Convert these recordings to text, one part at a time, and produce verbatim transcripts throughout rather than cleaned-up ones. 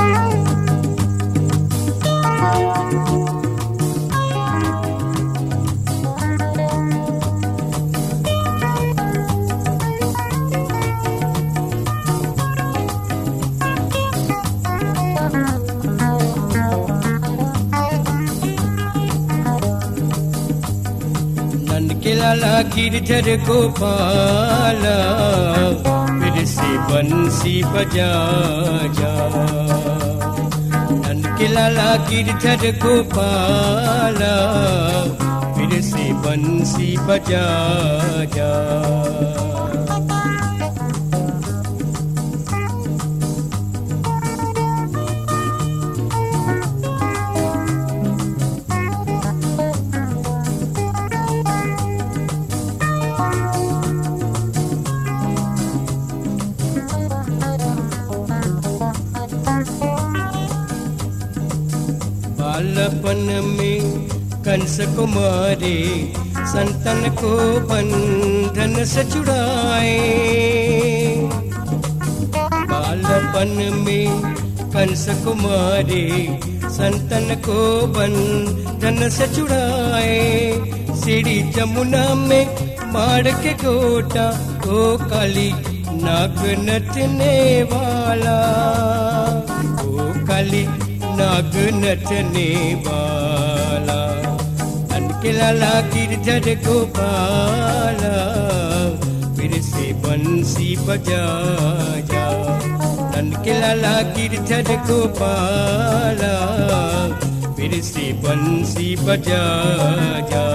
लाला गिरधर गोपाला फिर से बंसी बजा जा। ननके लाला गिरधर गोपाला फिर से बंसी बजा जा। बालपन में कंस को मारे संतन को बंधन से छुड़ाए। बालपन में कंस को मारे संतन को बंधन से छुड़ाए। सीढ़ी जमुना में मार के गोटा ओ काली नाग नचने वाला, ओ काली नाग नचने वाला। ननके लाला गिरधर गोपाला फिर से बंसी बजा जा। ननके लाला गिरधर गोपाला फिर से बंसी बजा जा।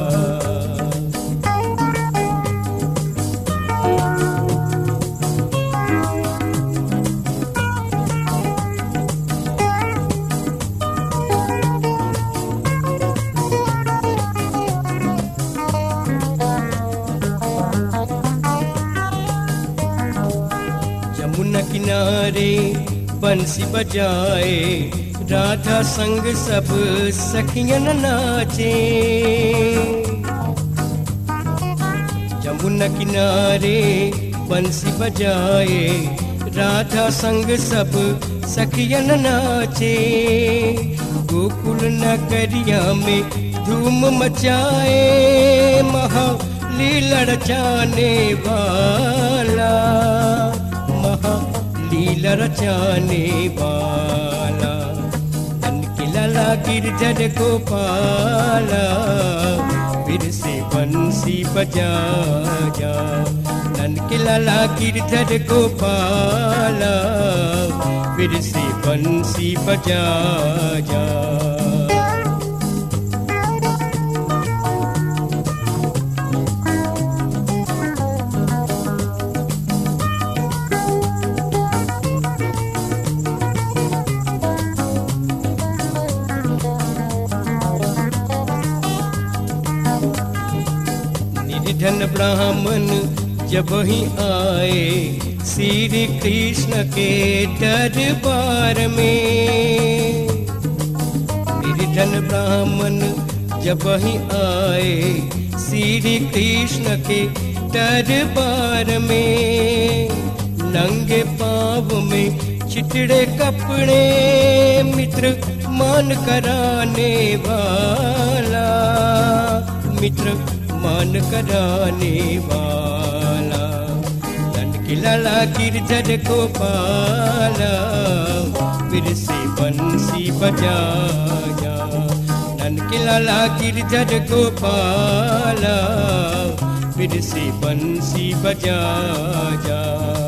यमुना किनारे बंसी बजाए राधा संग सब सखियन नाचे। यमुना किनारे बंसी बजाए राधा संग सब सखियन नाचे। गोकुल नगरिया में धूम मचाए महा लीला रचाने वाला, महा लीला रचाने वाला। ननके लाला गिरधर गोपाला फिर से बंसी बजा जा। ननके लाला गिरधर गोपाला फिर से बंसी बजा जा। निर्धन ब्राह्मण जब ही आए श्री कृष्ण के दरबार में। निर्धन ब्राह्मण जब ही आए श्री कृष्ण के दरबार में। नंगे पाँव में चितड़े कपड़े मित्र मान कराने वाला, मित्र मान कराने वाला। ननके लाला गिरधर गोपाला फिर से बंसी बजा जा। ननके लाला गिरधर गोपाला फिर से बंसी बजा जा।